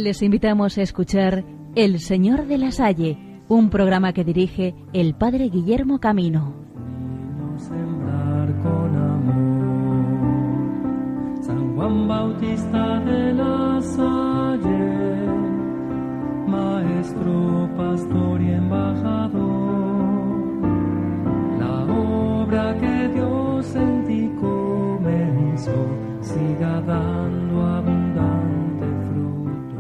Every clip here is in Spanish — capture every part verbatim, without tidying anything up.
les invitamos a escuchar El Señor de la Salle, un programa que dirige el Padre Guillermo Camino. Sembrar con amor, San Juan Bautista de la Salle, maestro, pastor y embajador, la obra que Dios en ti comenzó, siga dando abundante fruto.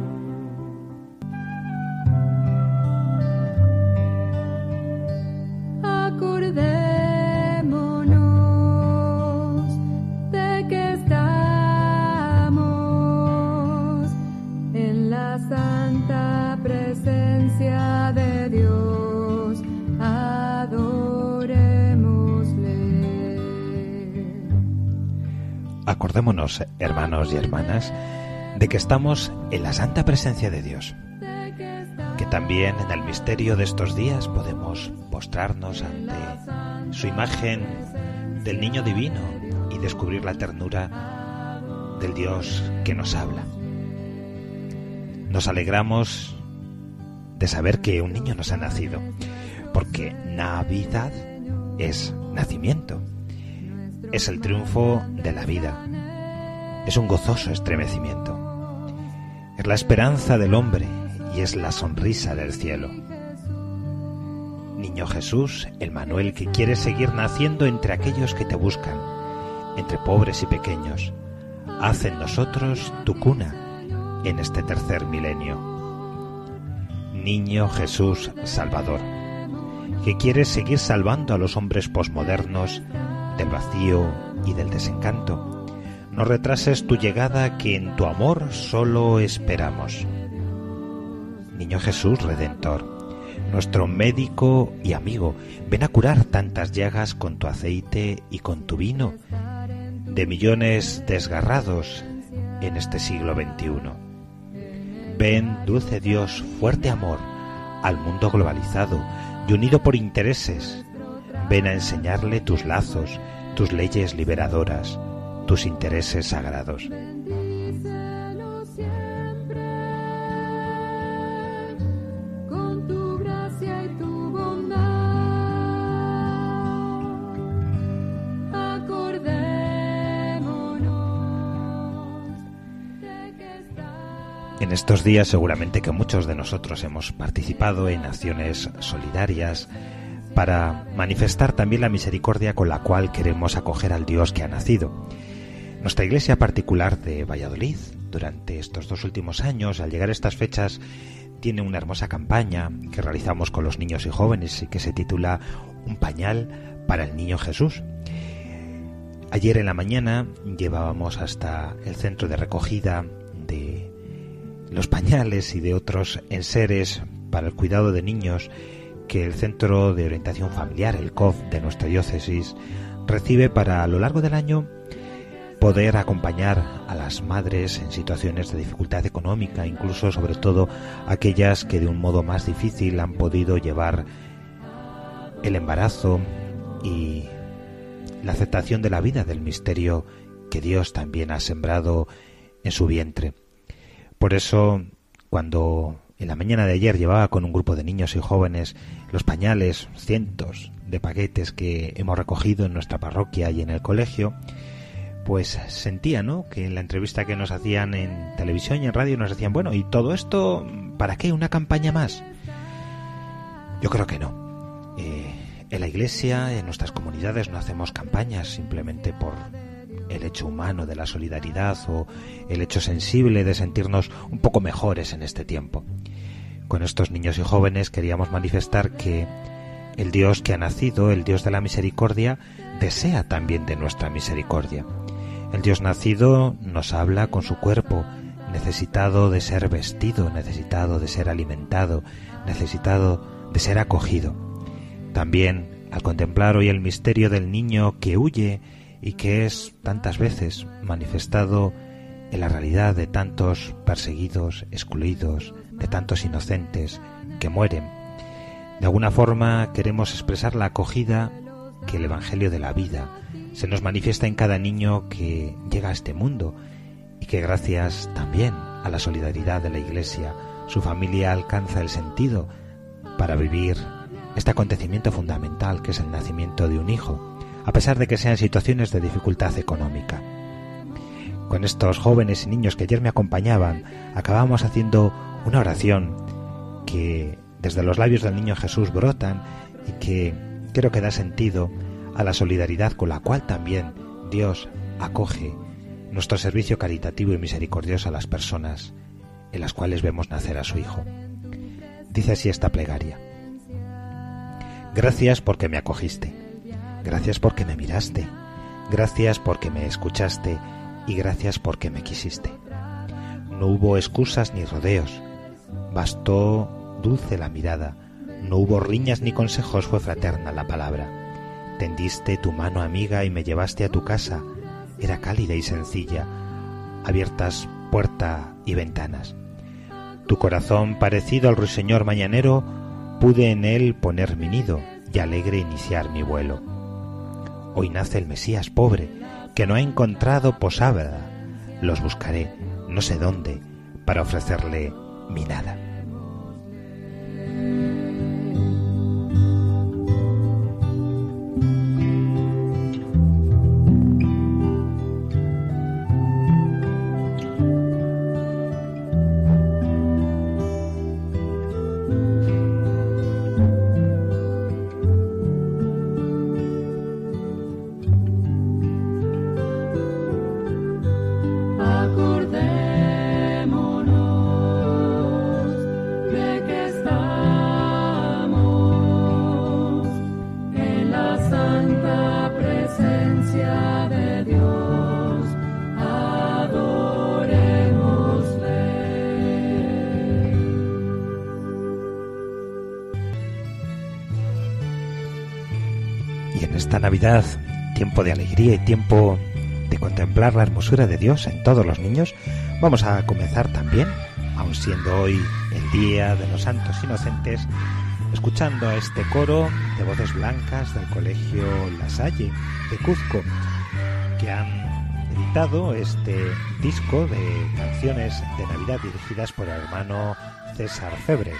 Acordémonos de que estamos en la santa presencia de Dios, adorémosle. Acordémonos, hermanos y hermanas, de que estamos en la santa presencia de Dios, que también en el misterio de estos días podemos postrarnos ante su imagen del niño divino y descubrir la ternura del Dios que nos habla. Nos alegramos de saber que un niño nos ha nacido, porque Navidad es nacimiento, es el triunfo de la vida, es un gozoso estremecimiento, es la esperanza del hombre y es la sonrisa del cielo. Niño Jesús, el Manuel que quiere seguir naciendo entre aquellos que te buscan, entre pobres y pequeños, haz en nosotros tu cuna en este tercer milenio. Niño Jesús Salvador, que quieres seguir salvando a los hombres posmodernos del vacío y del desencanto, no retrases tu llegada, que en tu amor solo esperamos. Niño Jesús Redentor, nuestro médico y amigo, ven a curar tantas llagas con tu aceite y con tu vino de millones desgarrados en este siglo veintiuno. Ven, dulce Dios, fuerte amor, al mundo globalizado y unido por intereses. Ven a enseñarle tus lazos, tus leyes liberadoras, tus intereses sagrados. En estos días seguramente que muchos de nosotros hemos participado en acciones solidarias para manifestar también la misericordia con la cual queremos acoger al Dios que ha nacido. Nuestra iglesia particular de Valladolid, durante estos dos últimos años, al llegar a estas fechas, tiene una hermosa campaña que realizamos con los niños y jóvenes y que se titula Un pañal para el niño Jesús. Ayer en la mañana llevábamos hasta el centro de recogida de los pañales y de otros enseres para el cuidado de niños que el Centro de Orientación Familiar, el C O F de nuestra diócesis, recibe para a lo largo del año poder acompañar a las madres en situaciones de dificultad económica, incluso sobre todo aquellas que de un modo más difícil han podido llevar el embarazo y la aceptación de la vida, del misterio que Dios también ha sembrado en su vientre. Por eso, cuando en la mañana de ayer llevaba con un grupo de niños y jóvenes los pañales, cientos de paquetes que hemos recogido en nuestra parroquia y en el colegio, pues sentía, ¿no?, que en la entrevista que nos hacían en televisión y en radio nos decían, bueno, ¿y todo esto para qué? ¿Una campaña más? Yo creo que no. Eh, en la iglesia, en nuestras comunidades, no hacemos campañas simplemente por el hecho humano de la solidaridad o el hecho sensible de sentirnos un poco mejores en este tiempo. Con estos niños y jóvenes queríamos manifestar que el Dios que ha nacido, el Dios de la misericordia, desea también de nuestra misericordia. El Dios nacido nos habla con su cuerpo, necesitado de ser vestido, necesitado de ser alimentado, necesitado de ser acogido. También, al contemplar hoy el misterio del niño que huye y que es tantas veces manifestado en la realidad de tantos perseguidos, excluidos, de tantos inocentes que mueren, de alguna forma queremos expresar la acogida que el Evangelio de la vida se nos manifiesta en cada niño que llega a este mundo y que gracias también a la solidaridad de la Iglesia, su familia alcanza el sentido para vivir este acontecimiento fundamental que es el nacimiento de un hijo, a pesar de que sean situaciones de dificultad económica. Con estos jóvenes y niños que ayer me acompañaban, acabamos haciendo una oración que desde los labios del niño Jesús brotan y que creo que da sentido a la solidaridad con la cual también Dios acoge nuestro servicio caritativo y misericordioso a las personas en las cuales vemos nacer a su Hijo. Dice así esta plegaria: gracias porque me acogiste, gracias porque me miraste, gracias porque me escuchaste y gracias porque me quisiste. No hubo excusas ni rodeos, bastó dulce la mirada, no hubo riñas ni consejos, fue fraterna la palabra. Tendiste tu mano amiga y me llevaste a tu casa, era cálida y sencilla, abiertas puerta y ventanas. Tu corazón parecido al ruiseñor mañanero, pude en él poner mi nido y alegre iniciar mi vuelo. Hoy nace el Mesías pobre, que no ha encontrado posada. Los buscaré, no sé dónde, para ofrecerle mi nada. Esta Navidad, tiempo de alegría y tiempo de contemplar la hermosura de Dios en todos los niños, vamos a comenzar también, aun siendo hoy el Día de los Santos Inocentes, escuchando a este coro de voces blancas del Colegio La Salle de Cuzco, que han editado este disco de canciones de Navidad dirigidas por el hermano César Febres.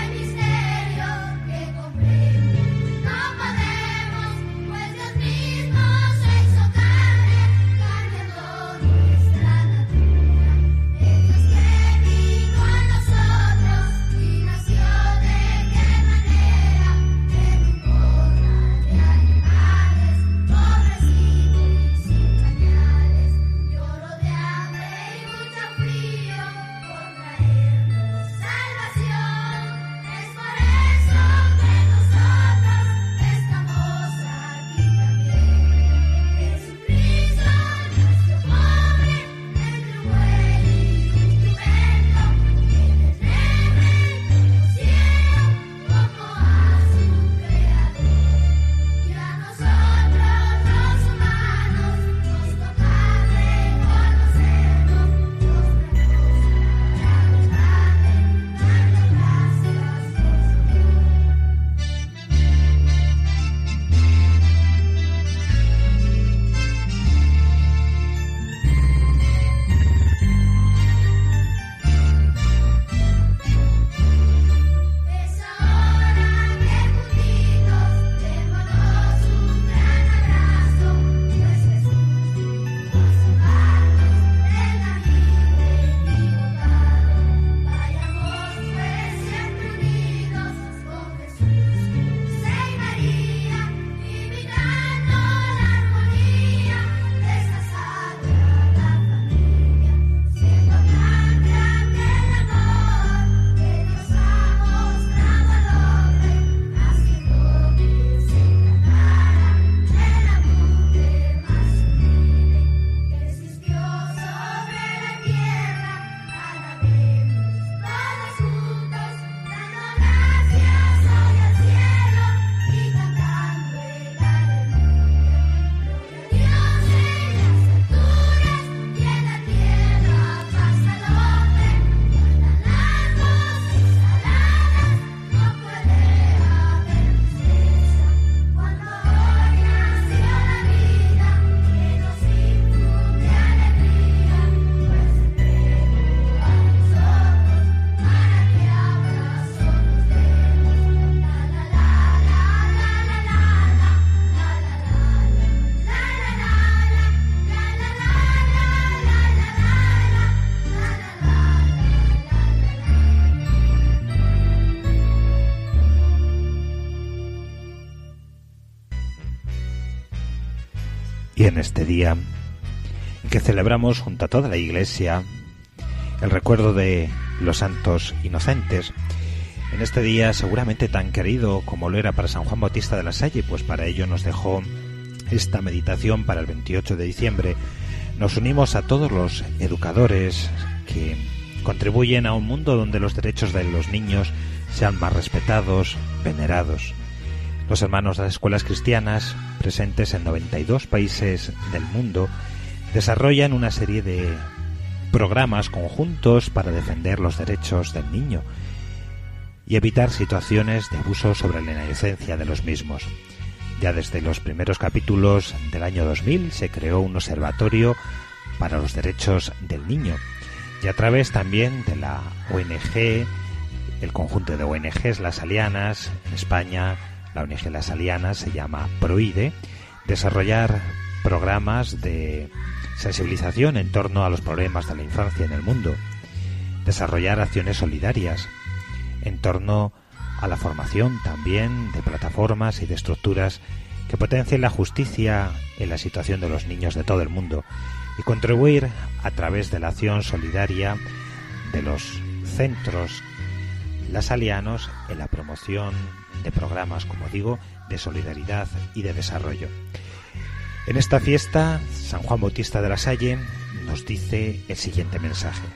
No podemos, pues Dios mismo Y en este día en que celebramos junto a toda la Iglesia el recuerdo de los santos inocentes, en este día seguramente tan querido como lo era para San Juan Bautista de la Salle, pues para ello nos dejó esta meditación para el veintiocho de diciembre, nos unimos a todos los educadores que contribuyen a un mundo donde los derechos de los niños sean más respetados, venerados. Los hermanos de las escuelas cristianas, presentes en noventa y dos países del mundo, desarrollan una serie de programas conjuntos para defender los derechos del niño y evitar situaciones de abuso sobre la inocencia de los mismos. Ya desde los primeros capítulos del año dos mil se creó un observatorio para los derechos del niño, y a través también de la O N G, el conjunto de O N Ges Las Alianas, en España la O N G Las Alianas se llama PROIDE, desarrollar programas de sensibilización en torno a los problemas de la infancia en el mundo, desarrollar acciones solidarias en torno a la formación también de plataformas y de estructuras que potencien la justicia en la situación de los niños de todo el mundo y contribuir a través de la acción solidaria de los centros lasalianos en la promoción de programas, como digo, de solidaridad y de desarrollo. En esta fiesta, San Juan Bautista de la Salle nos dice el siguiente mensaje: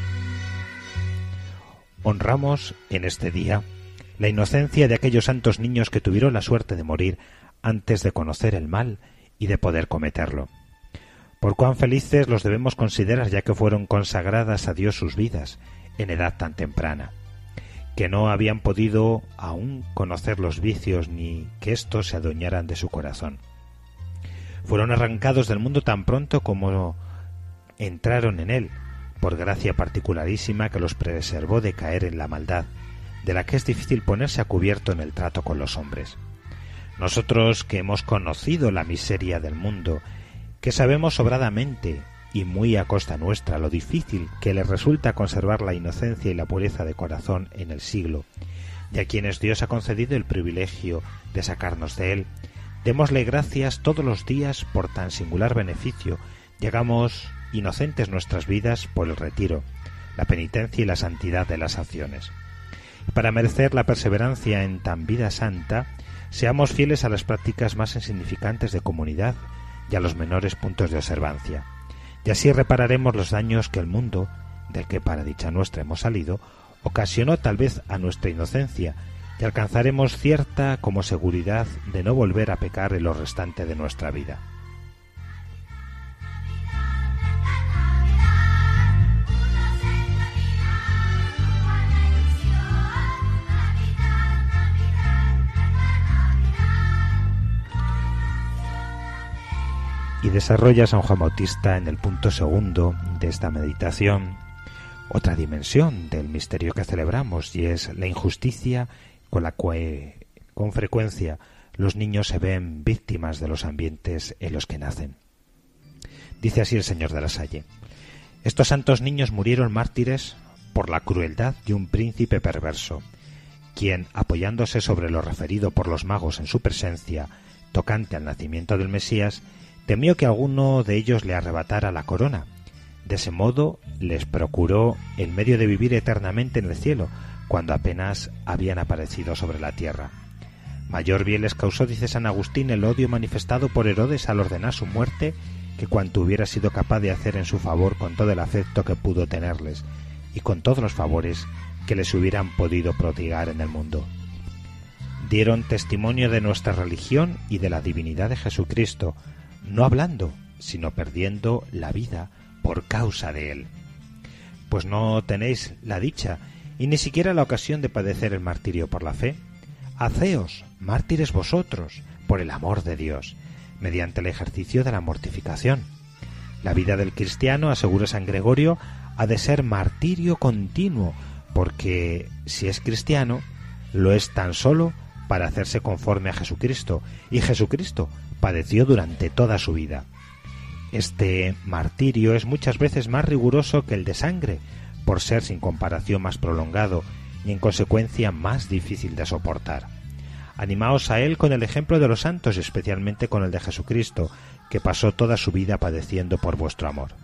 honramos en este día la inocencia de aquellos santos niños que tuvieron la suerte de morir antes de conocer el mal y de poder cometerlo. Por cuán felices los debemos considerar, ya que fueron consagradas a Dios sus vidas en edad tan temprana, que no habían podido aún conocer los vicios ni que éstos se adueñaran de su corazón. Fueron arrancados del mundo tan pronto como entraron en él, por gracia particularísima que los preservó de caer en la maldad, de la que es difícil ponerse a cubierto en el trato con los hombres. Nosotros que hemos conocido la miseria del mundo, que sabemos sobradamente y muy a costa nuestra lo difícil que les resulta conservar la inocencia y la pureza de corazón en el siglo, y a quienes Dios ha concedido el privilegio de sacarnos de él, démosle gracias todos los días por tan singular beneficio, y hagamos inocentes nuestras vidas por el retiro, la penitencia y la santidad de las acciones. Para merecer la perseverancia en tan vida santa, seamos fieles a las prácticas más insignificantes de comunidad y a los menores puntos de observancia, y así repararemos los daños que el mundo, del que para dicha nuestra hemos salido, ocasionó tal vez a nuestra inocencia, y alcanzaremos cierta como seguridad de no volver a pecar en lo restante de nuestra vida. Y desarrolla San Juan Bautista en el punto segundo de esta meditación otra dimensión del misterio que celebramos, y es la injusticia con la que con frecuencia los niños se ven víctimas de los ambientes en los que nacen. Dice así el señor de la Salle: estos santos niños murieron mártires por la crueldad de un príncipe perverso, quien, apoyándose sobre lo referido por los magos en su presencia tocante al nacimiento del Mesías, temió que alguno de ellos le arrebatara la corona. De ese modo les procuró el medio de vivir eternamente en el cielo, cuando apenas habían aparecido sobre la tierra. Mayor bien les causó, dice San Agustín, el odio manifestado por Herodes al ordenar su muerte, que cuanto hubiera sido capaz de hacer en su favor con todo el afecto que pudo tenerles, y con todos los favores que les hubieran podido prodigar en el mundo. Dieron testimonio de nuestra religión y de la divinidad de Jesucristo, no hablando, sino perdiendo la vida por causa de él. Pues no tenéis la dicha y ni siquiera la ocasión de padecer el martirio por la fe. Haceos mártires vosotros por el amor de Dios, mediante el ejercicio de la mortificación. La vida del cristiano, asegura San Gregorio, ha de ser martirio continuo, porque si es cristiano, lo es tan solo para hacerse conforme a Jesucristo, y Jesucristo padeció durante toda su vida. Este martirio es muchas veces más riguroso que el de sangre, por ser sin comparación más prolongado y en consecuencia más difícil de soportar. Animaos a él con el ejemplo de los santos, especialmente con el de Jesucristo, que pasó toda su vida padeciendo por vuestro amor.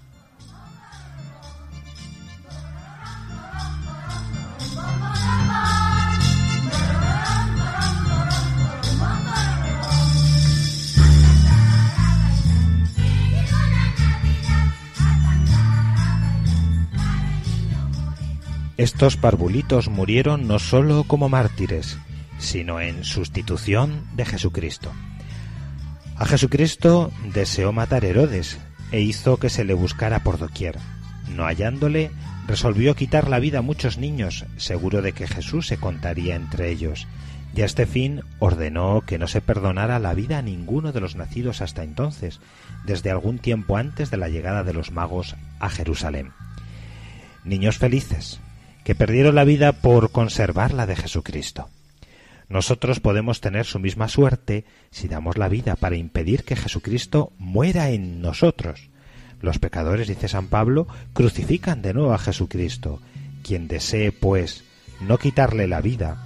Estos parvulitos murieron no solo como mártires, sino en sustitución de Jesucristo. A Jesucristo deseó matar Herodes e hizo que se le buscara por doquier. No hallándole, resolvió quitar la vida a muchos niños, seguro de que Jesús se contaría entre ellos, y a este fin ordenó que no se perdonara la vida a ninguno de los nacidos hasta entonces, desde algún tiempo antes de la llegada de los magos a Jerusalén. Niños felices, que perdieron la vida por conservar la de Jesucristo. Nosotros podemos tener su misma suerte si damos la vida para impedir que Jesucristo muera en nosotros. Los pecadores, dice San Pablo, crucifican de nuevo a Jesucristo. Quien desee, pues, no quitarle la vida,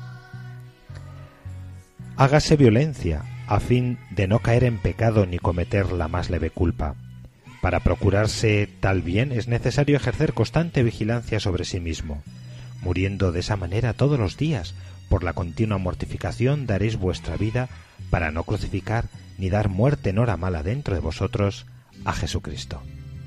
hágase violencia, a fin de no caer en pecado ni cometer la más leve culpa. Para procurarse tal bien es necesario ejercer constante vigilancia sobre sí mismo. Muriendo de esa manera todos los días, por la continua mortificación daréis vuestra vida para no crucificar ni dar muerte en hora mala dentro de vosotros a Jesucristo.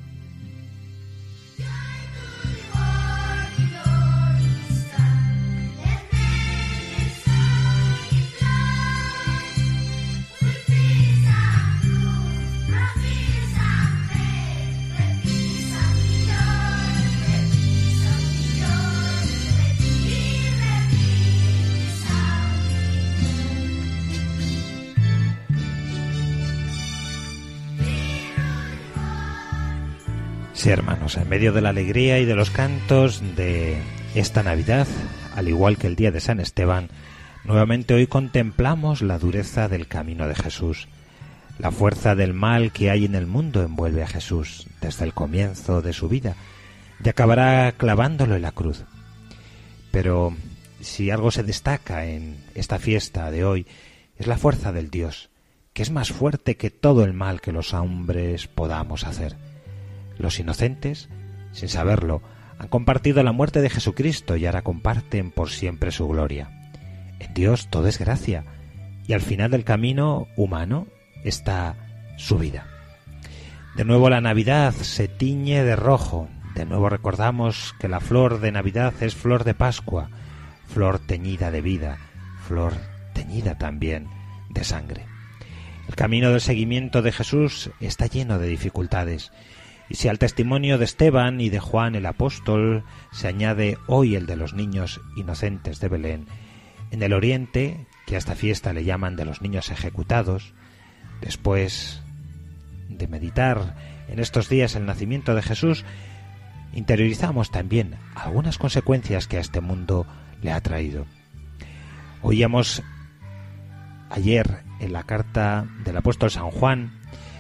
Sí, hermanos, en medio de la alegría y de los cantos de esta Navidad, al igual que el día de San Esteban, nuevamente hoy contemplamos la dureza del camino de Jesús. La fuerza del mal que hay en el mundo envuelve a Jesús desde el comienzo de su vida y acabará clavándolo en la cruz. Pero si algo se destaca en esta fiesta de hoy es la fuerza del Dios, que es más fuerte que todo el mal que los hombres podamos hacer. Los inocentes, sin saberlo, han compartido la muerte de Jesucristo y ahora comparten por siempre su gloria. En Dios todo es gracia, y al final del camino humano está su vida. De nuevo la Navidad se tiñe de rojo, de nuevo recordamos que la flor de Navidad es flor de Pascua, flor teñida de vida, flor teñida también de sangre. El camino del seguimiento de Jesús está lleno de dificultades, y si al testimonio de Esteban y de Juan el apóstol se añade hoy el de los niños inocentes de Belén, en el Oriente, que a esta fiesta le llaman de los niños ejecutados, después de meditar en estos días el nacimiento de Jesús, interiorizamos también algunas consecuencias que a este mundo le ha traído. Oíamos ayer en la carta del apóstol San Juan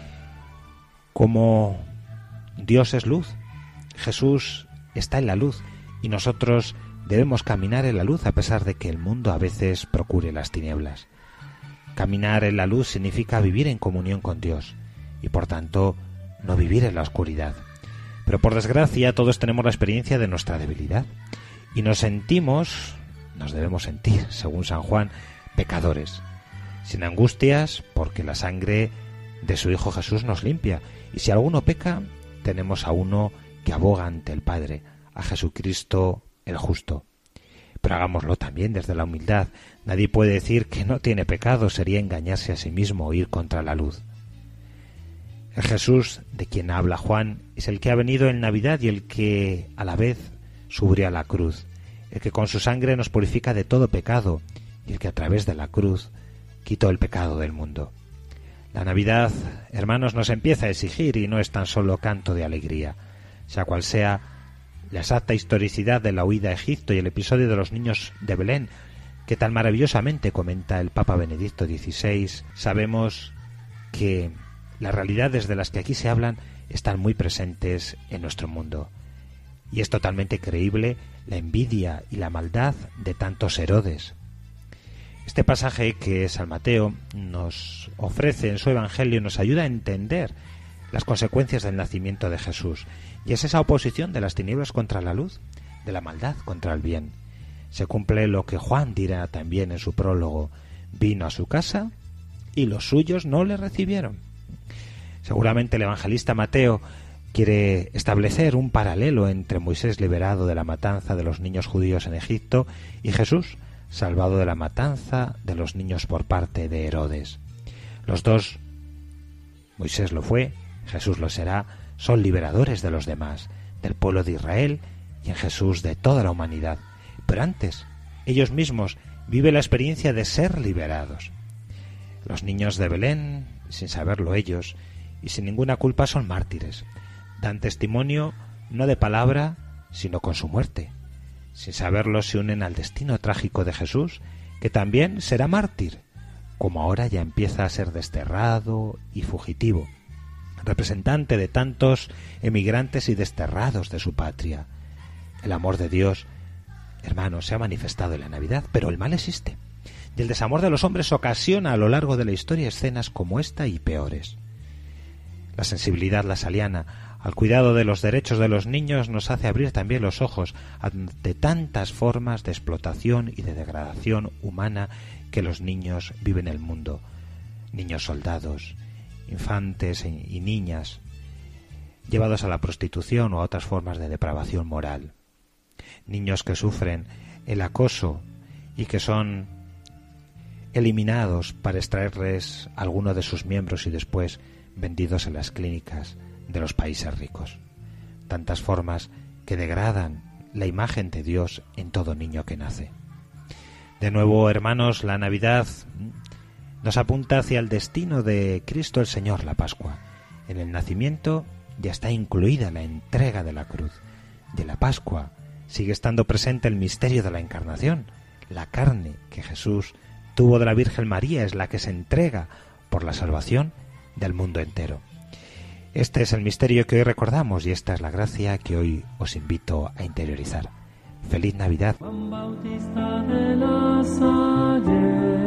cómo Dios es luz, Jesús está en la luz y nosotros debemos caminar en la luz a pesar de que el mundo a veces procure las tinieblas. Caminar en la luz significa vivir en comunión con Dios y por tanto no vivir en la oscuridad. Pero por desgracia todos tenemos la experiencia de nuestra debilidad y nos sentimos, nos debemos sentir, según San Juan, pecadores, sin angustias porque la sangre de su Hijo Jesús nos limpia y si alguno peca, tenemos a uno que aboga ante el Padre, a Jesucristo el justo. Pero hagámoslo también desde la humildad. Nadie puede decir que no tiene pecado, sería engañarse a sí mismo o ir contra la luz. El Jesús de quien habla Juan es el que ha venido en Navidad y el que a la vez subió a la cruz, el que con su sangre nos purifica de todo pecado y el que a través de la cruz quitó el pecado del mundo. La Navidad, hermanos, nos empieza a exigir y no es tan solo canto de alegría. Sea cual sea la exacta historicidad de la huida a Egipto y el episodio de los niños de Belén, que tan maravillosamente comenta el Papa Benedicto dieciséis, sabemos que las realidades de las que aquí se hablan están muy presentes en nuestro mundo. Y es totalmente creíble la envidia y la maldad de tantos Herodes. Este pasaje que San Mateo nos ofrece en su Evangelio nos ayuda a entender las consecuencias del nacimiento de Jesús, y es esa oposición de las tinieblas contra la luz, de la maldad contra el bien. Se cumple lo que Juan dirá también en su prólogo: vino a su casa y los suyos no le recibieron. Seguramente el evangelista Mateo quiere establecer un paralelo entre Moisés liberado de la matanza de los niños judíos en Egipto y Jesús salvado de la matanza de los niños por parte de Herodes. Los dos, Moisés lo fue, Jesús lo será, son liberadores de los demás, del pueblo de Israel y en Jesús de toda la humanidad. Pero antes, ellos mismos viven la experiencia de ser liberados. Los niños de Belén, sin saberlo ellos y sin ninguna culpa, son mártires. Dan testimonio no de palabra, sino con su muerte. Sin saberlo se unen al destino trágico de Jesús, que también será mártir, como ahora ya empieza a ser desterrado y fugitivo, representante de tantos emigrantes y desterrados de su patria. El amor de Dios, hermanos, se ha manifestado en la Navidad, pero el mal existe, y el desamor de los hombres ocasiona a lo largo de la historia escenas como esta y peores. La sensibilidad lasaliana al cuidado de los derechos de los niños nos hace abrir también los ojos ante tantas formas de explotación y de degradación humana que los niños viven en el mundo. Niños soldados, infantes y niñas, llevados a la prostitución o a otras formas de depravación moral. Niños que sufren el acoso y que son eliminados para extraerles alguno de sus miembros y después vendidos en las clínicas de los países ricos. Tantas formas que degradan la imagen de Dios en todo niño que nace. De nuevo, hermanos, la Navidad nos apunta hacia el destino de Cristo el Señor, la Pascua. En el nacimiento ya está incluida la entrega de la cruz. De la Pascua sigue estando presente el misterio de la encarnación. La carne que Jesús tuvo de la Virgen María es la que se entrega por la salvación del mundo entero. Este es el misterio que hoy recordamos y esta es la gracia que hoy os invito a interiorizar. ¡Feliz Navidad! Juan Bautista de la Salle,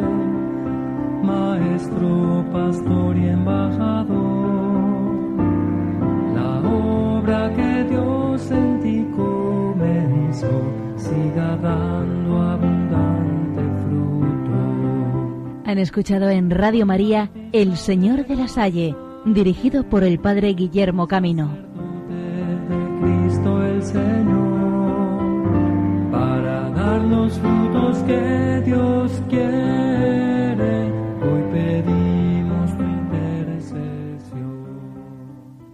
maestro, pastor y embajador, la obra que Dios en ti comenzó siga dando abundante fruto. Han escuchado en Radio María El Señor de la Salle, dirigido por el Padre Guillermo Camino. De Cristo el Señor, para dar los frutos que Dios